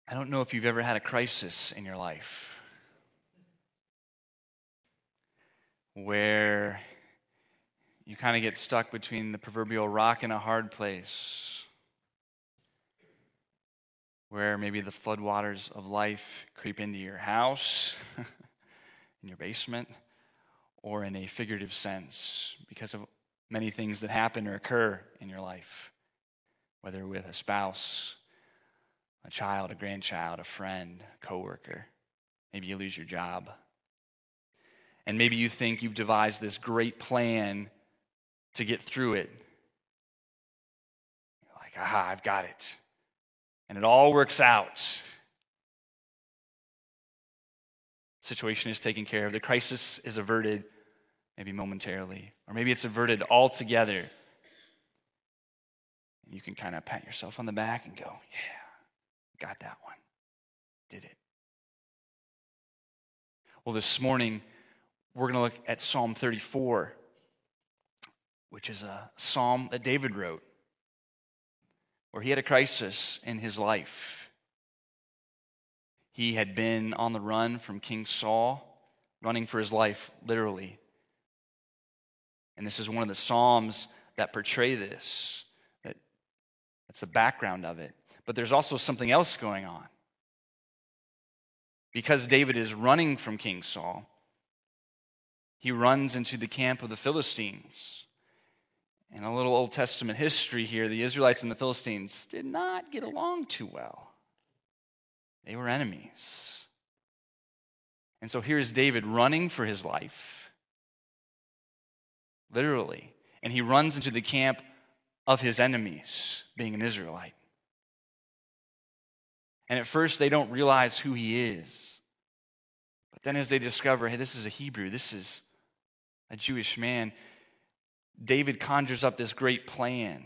I don't know if you've ever had a crisis in your life where you kind of get stuck between the proverbial rock and a hard place, where maybe the floodwaters of life creep into your house, in your basement, or in a figurative sense because of many things that happen or occur in your life, whether with a spouse, a child, a grandchild, a friend, a coworker. Maybe you lose your job. And maybe you think you've devised this great plan to get through it. You're like, I've got it. And it all works out. Situation is taken care of. The crisis is averted, maybe momentarily, or maybe it's averted altogether. And you can kind of pat yourself on the back and go, yeah, got that one. Did it. Well, this morning, we're going to look at Psalm 34, which is a psalm that David wrote, where he had a crisis in his life. He had been on the run from King Saul, running for his life, literally. And this is one of the psalms that portray this. That's the background of it. But there's also something else going on. Because David is running from King Saul, he runs into the camp of the Philistines. And a little Old Testament history here, the Israelites and the Philistines did not get along too well. They were enemies. And so here's David running for his life, literally. And he runs into the camp of his enemies, being an Israelite. And at first they don't realize who he is. But then as they discover, hey, this is a Hebrew, this is a Jewish man, David conjures up this great plan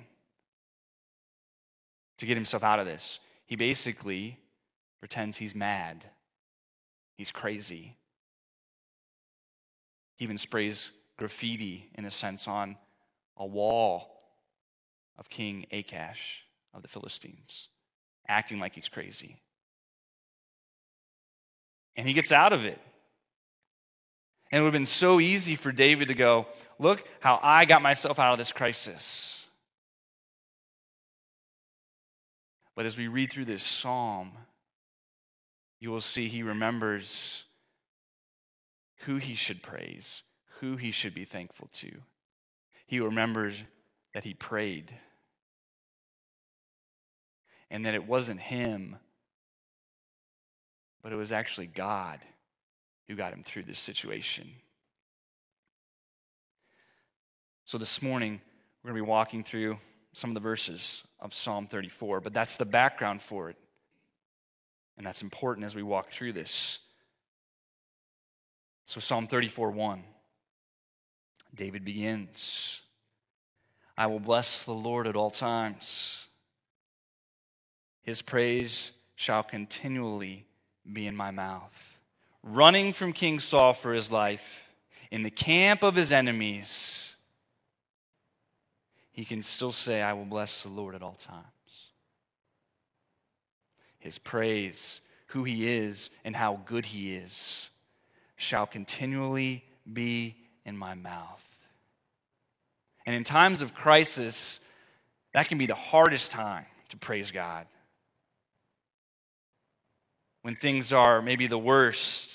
to get himself out of this. He basically pretends he's mad. He's crazy. He even sprays graffiti, in a sense, on a wall of King Achash of the Philistines, acting like he's crazy. And he gets out of it. And it would have been so easy for David to go, look how I got myself out of this crisis. But as we read through this psalm, you will see he remembers who he should praise, who he should be thankful to. He remembers that he prayed, and that it wasn't him, but it was actually God who got him through this situation. So this morning, we're going to be walking through some of the verses of Psalm 34, but that's the background for it. And that's important as we walk through this. So Psalm 34:1, David begins, I will bless the Lord at all times. His praise shall continually be in my mouth. Running from King Saul for his life, in the camp of his enemies, he can still say, I will bless the Lord at all times. His praise, who he is and how good he is, shall continually be in my mouth. And in times of crisis, that can be the hardest time to praise God. When things are maybe the worst,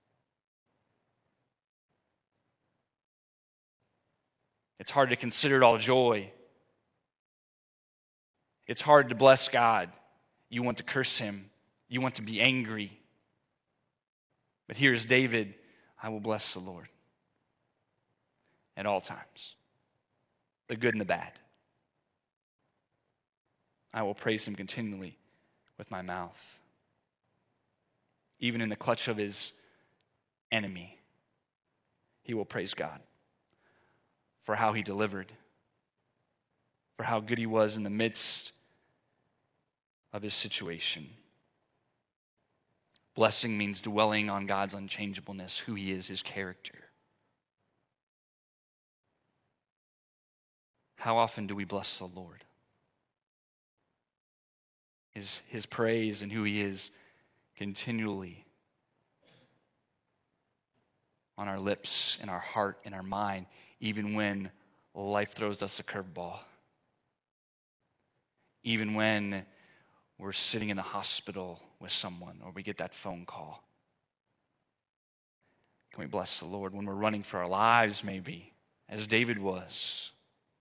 it's hard to consider it all joy. It's hard to bless God. You want to curse him. You want to be angry. But here's David, I will bless the Lord at all times, the good and the bad. I will praise him continually with my mouth. Even in the clutch of his enemy, he will praise God for how he delivered, for how good he was in the midst of his situation. Blessing means dwelling on God's unchangeableness, who he is, his character. How often do we bless the Lord? is his praise and who he is continually on our lips, in our heart, in our mind, even when life throws us a curveball. Even when we're sitting in the hospital with someone or we get that phone call. Can we bless the Lord when we're running for our lives, maybe, as David was?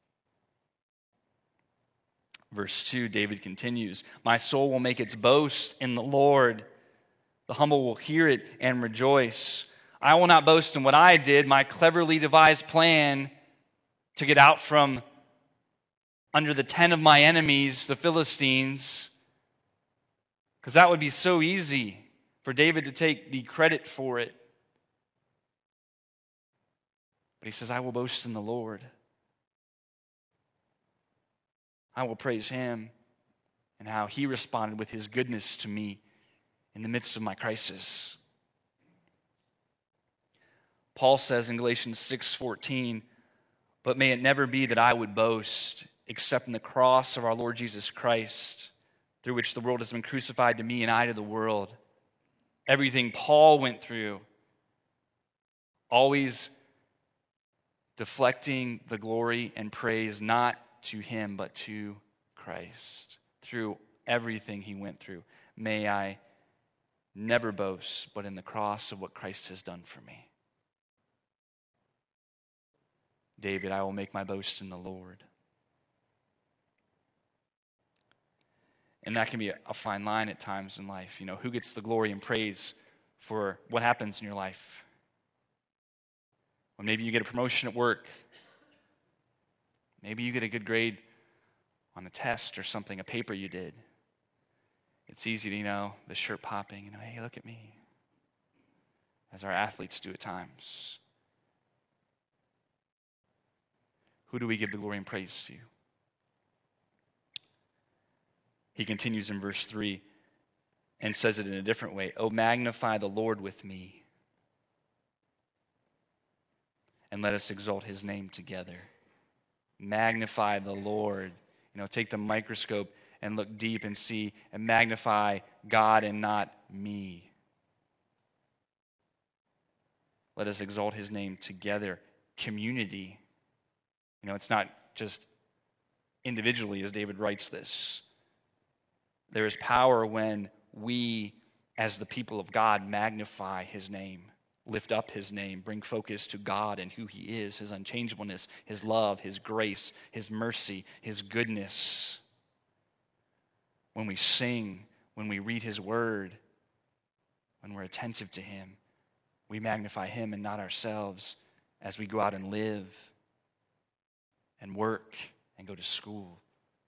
Verse 2, David continues, "My soul will make its boast in the Lord. The humble will hear it and rejoice. I will not boast in what I did, my cleverly devised plan to get out from under the tent of my enemies, the Philistines, because that would be so easy for David to take the credit for it. But he says, I will boast in the Lord. I will praise him and how he responded with his goodness to me in the midst of my crisis. Paul says in Galatians 6:14, but may it never be that I would boast except in the cross of our Lord Jesus Christ, through which the world has been crucified to me and I to the world. Everything Paul went through, always deflecting the glory and praise not to him but to Christ. Through everything he went through, may I never boast but in the cross of what Christ has done for me. David, I will make my boast in the Lord. And that can be a fine line at times in life. You know, who gets the glory and praise for what happens in your life? Well, maybe you get a promotion at work. Maybe you get a good grade on a test or something, a paper you did. It's easy to, the shirt popping, hey, look at me. As our athletes do at times. Who do we give the glory and praise to? He continues in verse 3 and says it in a different way. Oh, magnify the Lord with me, and let us exalt his name together. Magnify the Lord. Take the microscope and look deep and see and magnify God and not me. Let us exalt his name together. Community. It's not just individually as David writes this. There is power when we, as the people of God, magnify his name, lift up his name, bring focus to God and who he is, his unchangeableness, his love, his grace, his mercy, his goodness. When we sing, when we read his word, when we're attentive to him, we magnify him and not ourselves as we go out and live and work and go to school.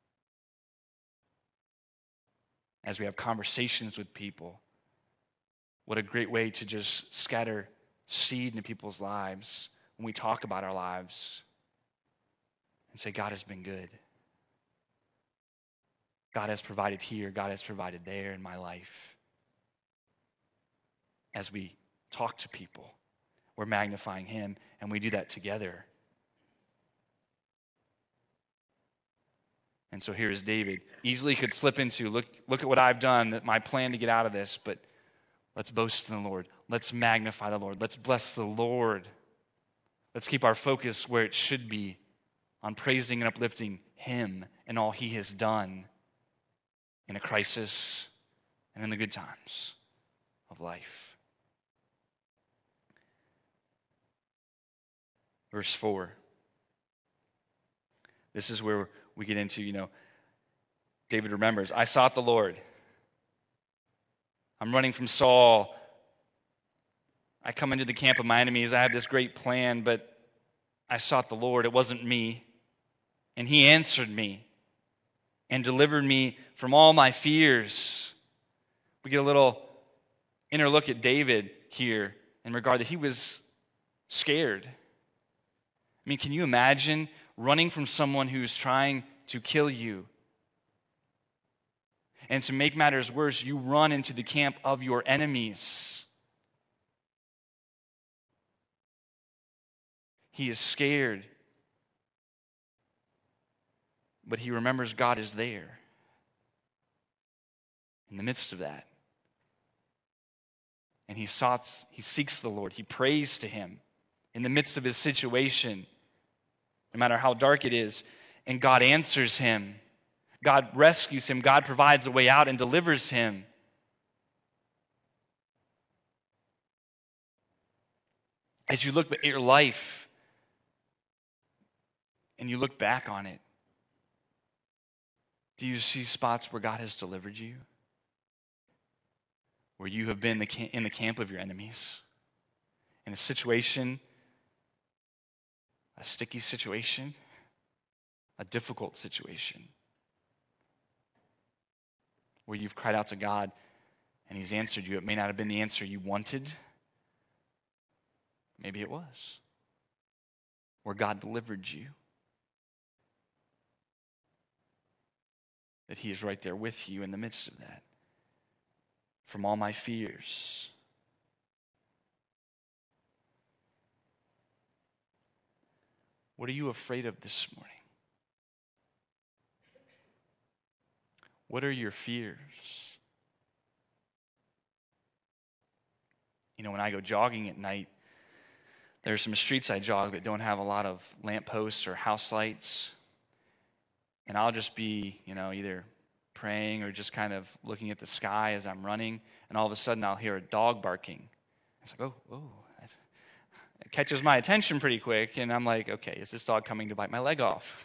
As we have conversations with people, what a great way to just scatter seed into people's lives when we talk about our lives and say, God has been good. God has provided here, God has provided there in my life. As we talk to people, we're magnifying him, and we do that together. And so here is David. Easily could slip into, look at what I've done, that my plan to get out of this, but let's boast in the Lord. Let's magnify the Lord. Let's bless the Lord. Let's keep our focus where it should be, on praising and uplifting him and all he has done in a crisis and in the good times of life. Verse 4. This is where we get into, David remembers, I sought the Lord. I'm running from Saul. I come into the camp of my enemies. I have this great plan, but I sought the Lord. It wasn't me. And he answered me and delivered me from all my fears. We get a little inner look at David here in regard that he was scared. I mean, can you imagine running from someone who's trying to kill you? And to make matters worse, you run into the camp of your enemies. He is scared, but he remembers God is there. in the midst of that. And he seeks the Lord. He prays to him in the midst of his situation, no matter how dark it is. And God answers him. God rescues him. God provides a way out and delivers him. As you look at your life and you look back on it, do you see spots where God has delivered you? Where you have been in the camp of your enemies? In a situation, a sticky situation, a difficult situation, where you've cried out to God and he's answered you. It may not have been the answer you wanted. Maybe it was. Where God delivered you. That he is right there with you in the midst of that. From all my fears. What are you afraid of this morning? What are your fears? You know, when I go jogging at night, there's some streets I jog that don't have a lot of lampposts or house lights. And I'll just be, either praying or just kind of looking at the sky as I'm running. And all of a sudden I'll hear a dog barking. It's like, oh. It catches my attention pretty quick. And I'm like, okay, is this dog coming to bite my leg off?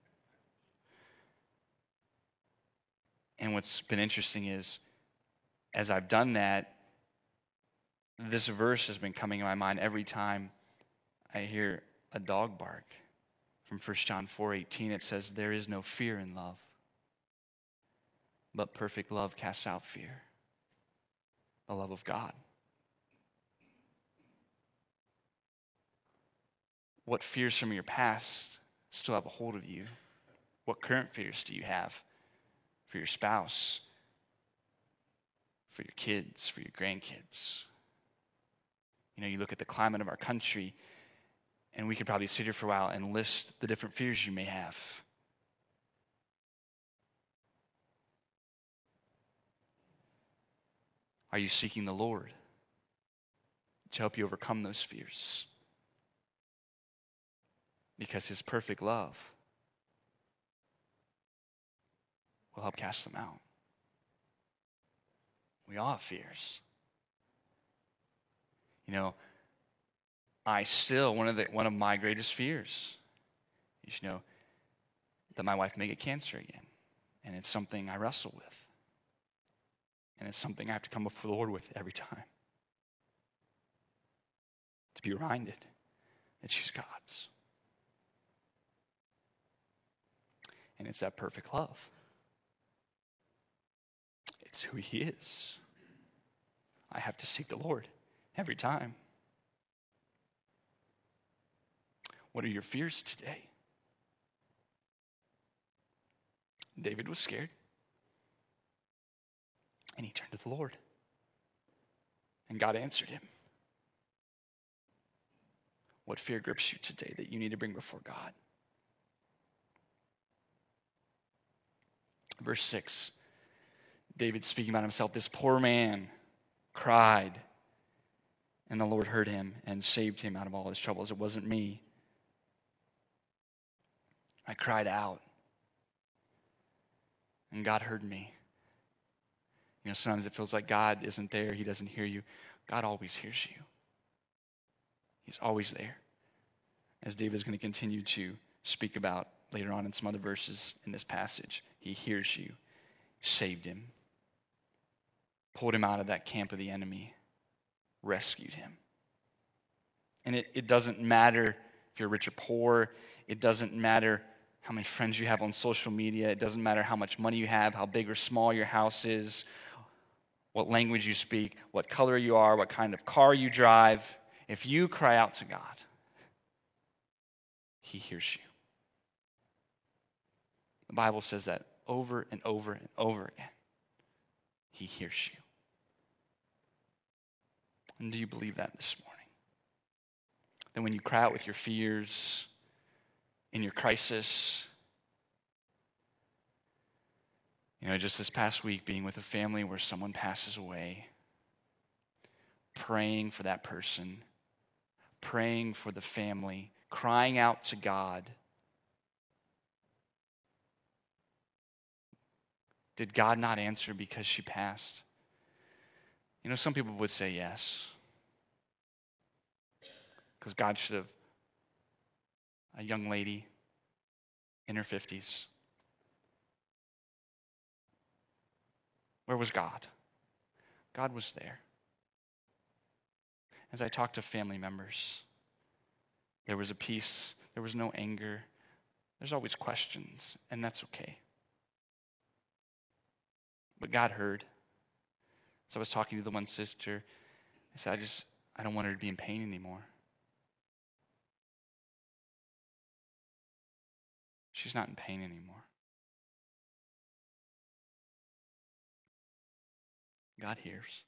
And what's been interesting is, as I've done that, this verse has been coming in my mind every time I hear a dog bark. From 1 John 4:18, it says, there is no fear in love, but perfect love casts out fear. The love of God. What fears from your past still have a hold of you? What current fears do you have for your spouse, for your kids, for your grandkids? You look at the climate of our country, and we could probably sit here for a while and list the different fears you may have. Are you seeking the Lord to help you overcome those fears? Because his perfect love will help cast them out. We all have fears. One of my greatest fears is, that my wife may get cancer again. And it's something I wrestle with. And it's something I have to come before the Lord with every time. To be reminded that she's God's. And it's that perfect love. It's who he is. I have to seek the Lord every time. What are your fears today? David was scared. And he turned to the Lord. And God answered him. What fear grips you today that you need to bring before God? Verse 6, David speaking about himself, this poor man cried, and the Lord heard him and saved him out of all his troubles. It wasn't me. I cried out, and God heard me. Sometimes it feels like God isn't there. He doesn't hear you. God always hears you. He's always there. As David is going to continue to speak about later on in some other verses in this passage, he hears you, saved him, pulled him out of that camp of the enemy, rescued him. And it doesn't matter if you're rich or poor. It doesn't matter how many friends you have on social media. It doesn't matter how much money you have, how big or small your house is, what language you speak, what color you are, what kind of car you drive. If you cry out to God, he hears you. The Bible says that over and over and over again. He hears you. And do you believe that this morning? That when you cry out with your fears, in your crisis, Just this past week, being with a family where someone passes away, praying for that person, praying for the family, crying out to God. Did God not answer because she passed? Some people would say yes. Because God should have, a young lady in her 50s. Where was God? God was there. As I talked to family members, there was a peace, there was no anger. There's always questions, and that's okay. But God heard. So I was talking to the one sister. I said, I don't want her to be in pain anymore. She's not in pain anymore. God hears.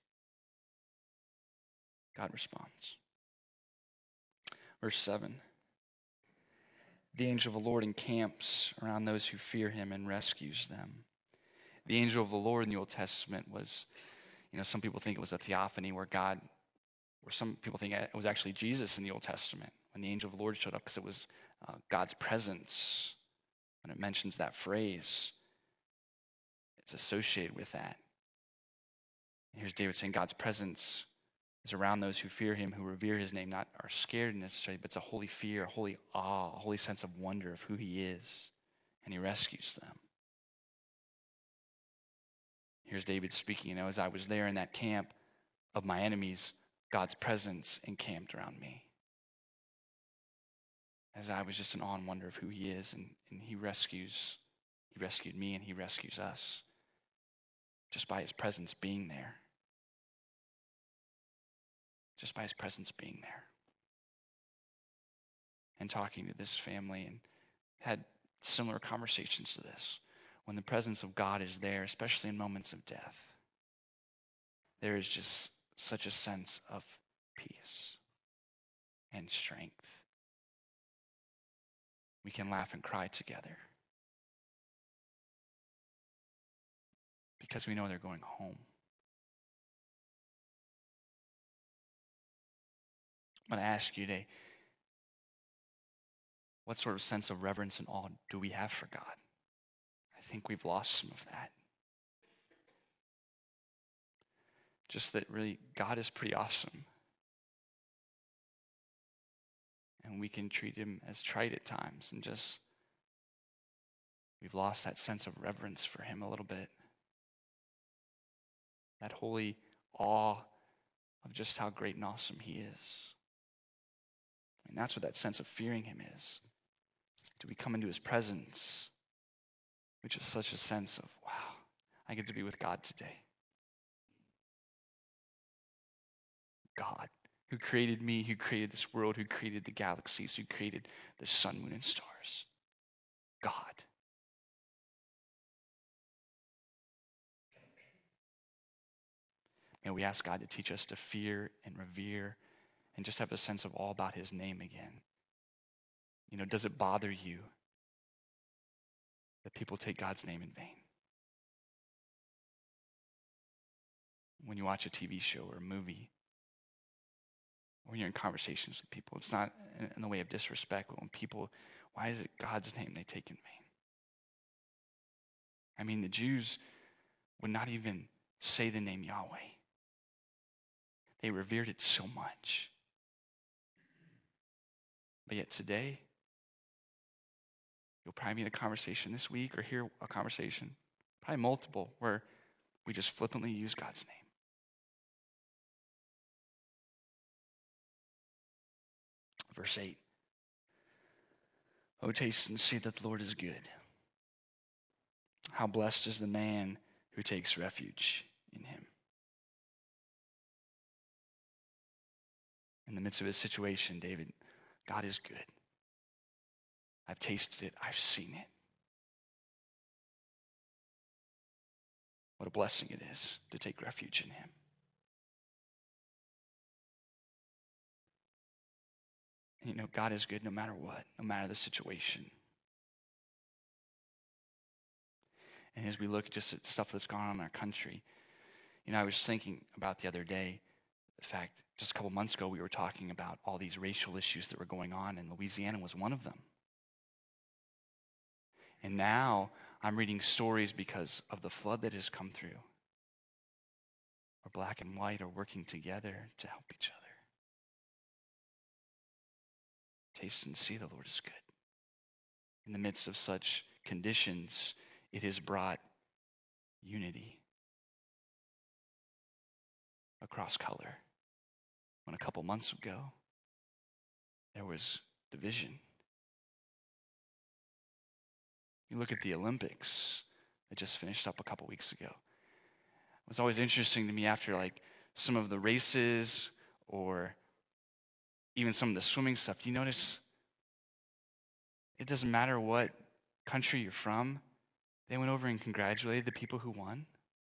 God responds. Verse 7. The angel of the Lord encamps around those who fear him and rescues them. The angel of the Lord in the Old Testament was, some people think it was a theophany where some people think it was actually Jesus in the Old Testament when the angel of the Lord showed up, because it was God's presence. When it mentions that phrase, it's associated with that. And here's David saying God's presence is around those who fear him, who revere his name, not are scared necessarily, but it's a holy fear, a holy awe, a holy sense of wonder of who he is, and he rescues them. Here's David speaking, as I was there in that camp of my enemies, God's presence encamped around me. As I was just in awe and wonder of who he is, and he rescued me, and he rescues us just by his presence being there. Just by his presence being there. And talking to this family, and had similar conversations to this. When the presence of God is there, especially in moments of death, there is just such a sense of peace and strength. We can laugh and cry together because we know they're going home. I'm going to ask you today, what sort of sense of reverence and awe do we have for God? I think we've lost some of that. Just that really, God is pretty awesome. And we can treat him as trite at times, and just, we've lost that sense of reverence for him a little bit. That holy awe of just how great and awesome he is. And that's what that sense of fearing him is. Do we come into his presence, which is such a sense of, wow, I get to be with God today. God, who created me, who created this world, who created the galaxies, who created the sun, moon, and stars. God. May we ask God to teach us to fear and revere and just have a sense of awe about his name again. Does it bother you that people take God's name in vain? When you watch a TV show or a movie, or when you're in conversations with people, it's not in the way of disrespect, but when people, why is it God's name they take in vain? The Jews would not even say the name Yahweh. They revered it so much. But yet today, you'll probably be in a conversation this week or hear a conversation, probably multiple, where we just flippantly use God's name. Verse 8. Oh, taste and see that the Lord is good. How blessed is the man who takes refuge in him. In the midst of his situation, God is good. I've tasted it. I've seen it. What a blessing it is to take refuge in him. And God is good no matter what, no matter the situation. And as we look just at stuff that's gone on in our country, I was thinking about the other day, the fact, just a couple months ago, we were talking about all these racial issues that were going on, and Louisiana was one of them. And now I'm reading stories because of the flood that has come through, where black and white are working together to help each other. Taste and see the Lord is good. In the midst of such conditions, it has brought unity across color. When a couple months ago, there was division. You look at the Olympics that just finished up a couple weeks ago. It was always interesting to me after some of the races or even some of the swimming stuff. Do you notice it doesn't matter what country you're from, they went over and congratulated the people who won?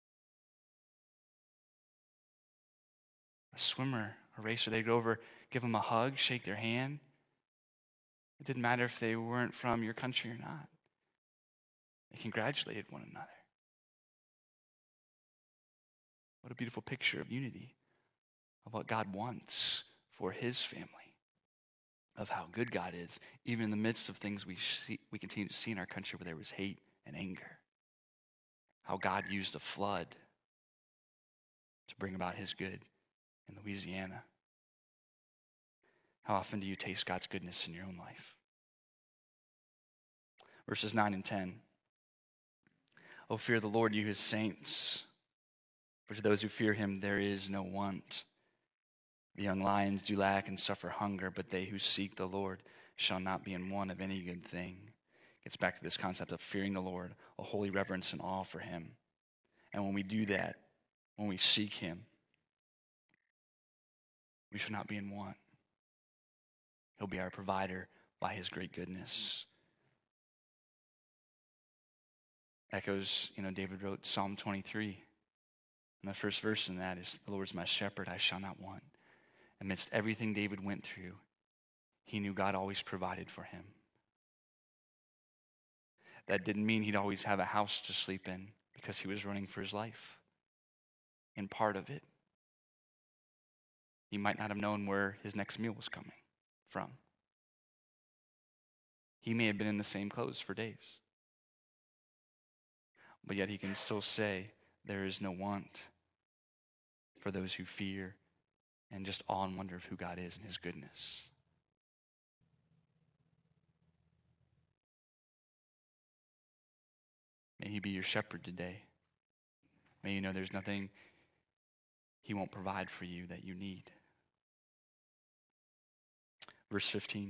A swimmer, a racer, they'd go over, give them a hug, shake their hand. It didn't matter if they weren't from your country or not. They congratulated one another. What a beautiful picture of unity, of what God wants for his family, of how good God is, even in the midst of things we continue to see in our country where there was hate and anger. How God used a flood to bring about his good in Louisiana. How often do you taste God's goodness in your own life? Verses 9 and 10. Oh, fear the Lord, you his saints. For to those who fear him there is no want. The young lions do lack and suffer hunger, but they who seek the Lord shall not be in want of any good thing. Gets back to this concept of fearing the Lord, a holy reverence and awe for him. And when we do that, when we seek him, we shall not be in want. He'll be our provider by his great goodness. Echoes, David wrote Psalm 23. And the first verse in that is, the Lord is my shepherd, I shall not want. Amidst everything David went through, he knew God always provided for him. That didn't mean he'd always have a house to sleep in because he was running for his life. In part of it, he might not have known where his next meal was coming from. He may have been in the same clothes for days. But yet he can still say, there is no want for those who fear and just awe and wonder of who God is and his goodness. May he be your shepherd today. May you know there's nothing he won't provide for you that you need. Verse 15.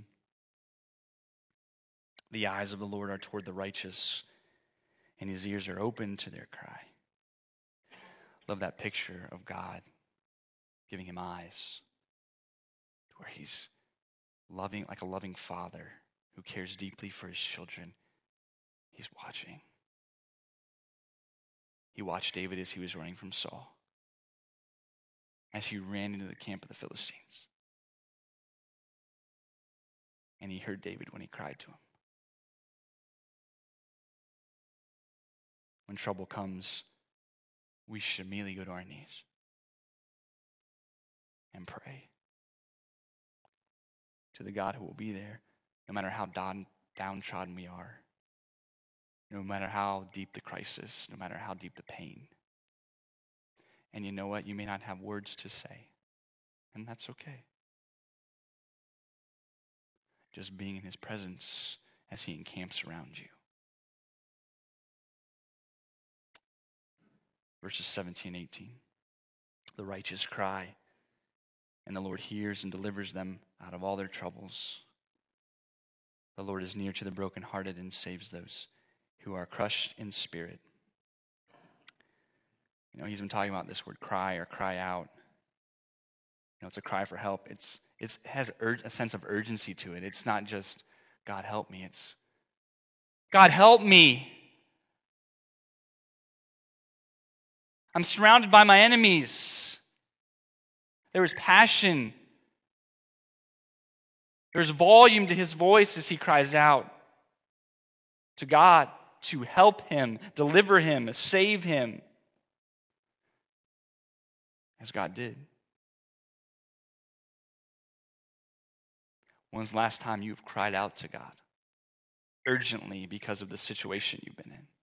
The eyes of the Lord are toward the righteous, and his ears are open to their cry. Love that picture of God giving him eyes, where he's loving, like a loving father who cares deeply for his children. He's watching. He watched David as he was running from Saul, as he ran into the camp of the Philistines. And he heard David when he cried to him. When trouble comes, we should immediately go to our knees and pray to the God who will be there, no matter how downtrodden we are, no matter how deep the crisis, no matter how deep the pain. And you know what? You may not have words to say, and that's okay. Just being in his presence as he encamps around you. Verses 17 and 18. The righteous cry, and the Lord hears and delivers them out of all their troubles. The Lord is near to the brokenhearted and saves those who are crushed in spirit. He's been talking about this word cry or cry out. It's a cry for help. It has a sense of urgency to it. It's not just, God help me. It's, God help me. I'm surrounded by my enemies. There is passion. There's volume to his voice as he cries out to God, to help him, deliver him, save him, as God did. When's the last time you've cried out to God urgently because of the situation you've been in?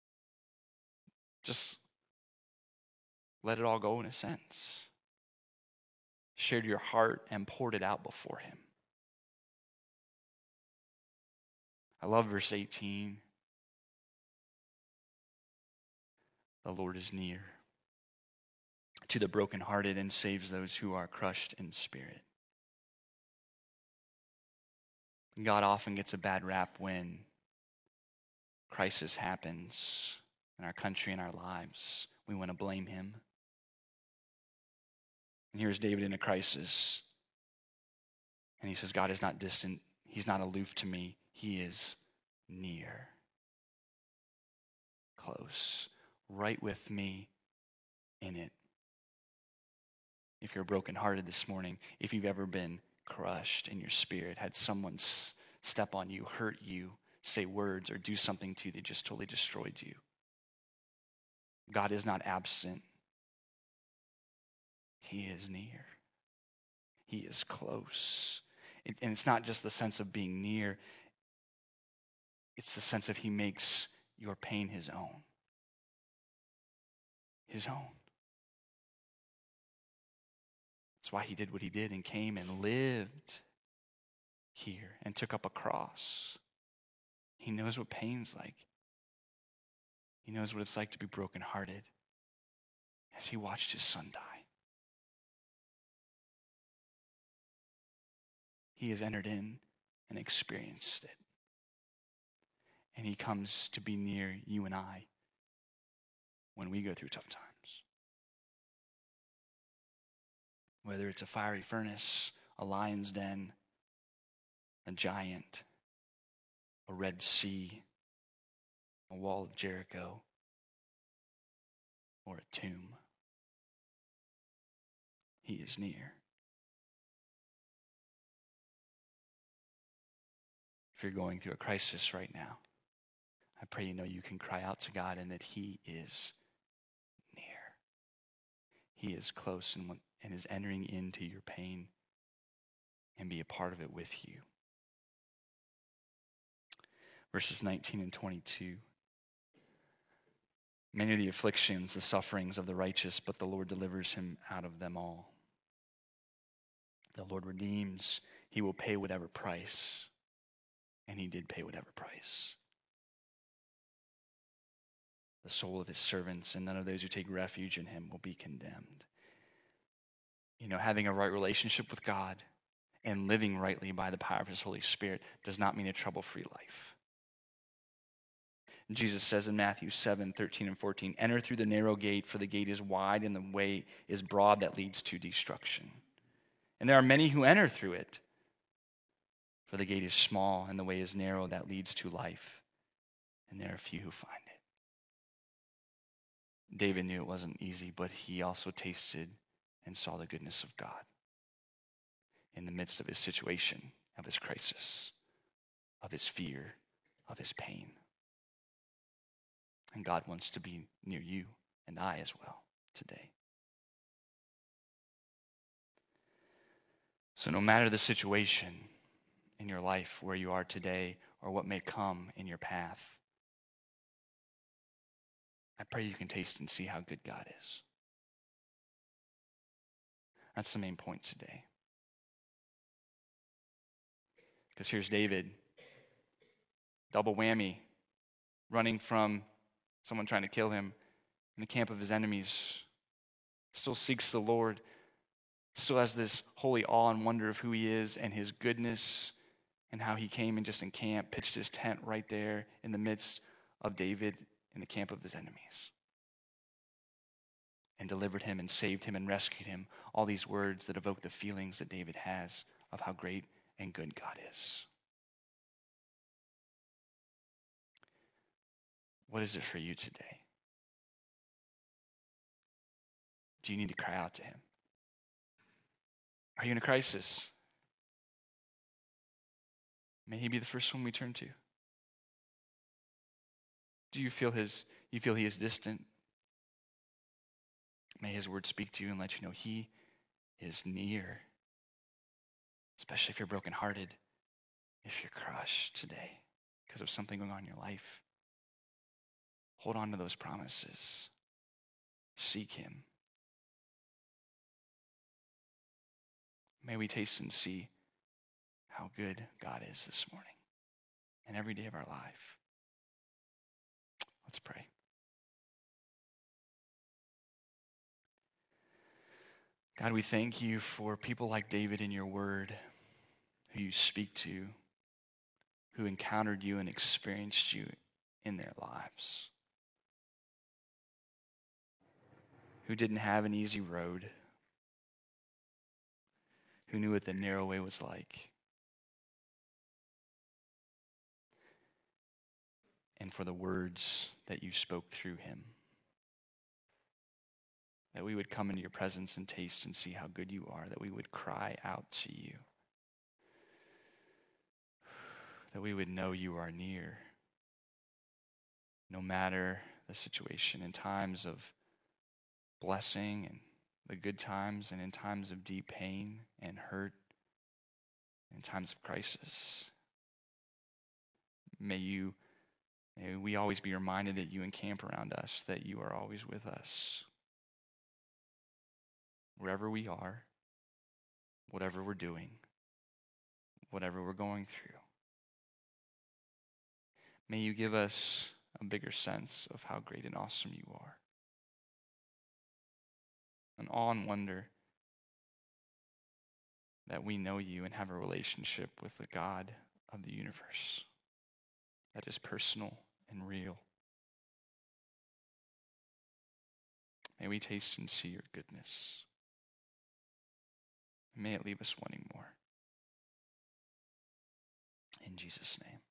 Just let it all go in a sense. Shared your heart and poured it out before him. I love verse 18. The Lord is near to the brokenhearted and saves those who are crushed in spirit. God often gets a bad rap when crisis happens in our country and our lives. We want to blame him. And here's David in a crisis. And he says, God is not distant. He's not aloof to me. He is near, close, right with me in it. If you're brokenhearted this morning, if you've ever been crushed in your spirit, had someone step on you, hurt you, say words, or do something to you that just totally destroyed you, God is not absent. He is near. He is close. And it's not just the sense of being near. It's the sense of he makes your pain his own. His own. That's why he did what he did and came and lived here and took up a cross. He knows what pain's like. He knows what it's like to be brokenhearted as he watched his son die. He has entered in and experienced it. And he comes to be near you and I when we go through tough times. Whether it's a fiery furnace, a lion's den, a giant, a Red Sea, a wall of Jericho, or a tomb, he is near. If you're going through a crisis right now, I pray you know you can cry out to God and that he is near. He is close and is entering into your pain and be a part of it with you. Verses 19 and 22. Many are the afflictions, the sufferings of the righteous, but the Lord delivers him out of them all. The Lord redeems. He will pay whatever price. And he did pay whatever price. The soul of his servants, and none of those who take refuge in him will be condemned. You know, having a right relationship with God and living rightly by the power of his Holy Spirit does not mean a trouble-free life. Jesus says in Matthew 7:13 and 14, enter through the narrow gate, for the gate is wide and the way is broad that leads to destruction. And there are many who enter through it. For the gate is small and the way is narrow that leads to life, and there are few who find it. David knew it wasn't easy, but he also tasted and saw the goodness of God in the midst of his situation, of his crisis, of his fear, of his pain. And God wants to be near you and I as well today. So no matter the situation in your life where you are today or what may come in your path, I pray you can taste and see how good God is. That's the main point today. Because here's David, double whammy, running from someone trying to kill him in the camp of his enemies, still seeks the Lord, still has this holy awe and wonder of who he is and his goodness and how he came and just encamped, pitched his tent right there in the midst of David in the camp of his enemies and delivered him and saved him and rescued him. All these words that evoke the feelings that David has of how great and good God is. What is it for you today? Do you need to cry out to him? Are you in a crisis? May he be the first one we turn to. Do you feel he is distant? May his word speak to you and let you know he is near. Especially if you're brokenhearted, if you're crushed today because of something going on in your life. Hold on to those promises. Seek him. May we taste and see how good God is this morning and every day of our life. Let's pray. God, we thank you for people like David in your word who you speak to, who encountered you and experienced you in their lives, who didn't have an easy road, who knew what the narrow way was like, and for the words that you spoke through him, that we would come into your presence and taste and see how good you are, that we would cry out to you, that we would know you are near, no matter the situation, in times of blessing and the good times, and in times of deep pain and hurt, in times of crisis. May we always be reminded that you encamp around us, that you are always with us. Wherever we are, whatever we're doing, whatever we're going through. May you give us a bigger sense of how great and awesome you are. An awe and wonder that we know you and have a relationship with the God of the universe that is personal and real. May we taste and see your goodness. May it leave us wanting more. In Jesus' name.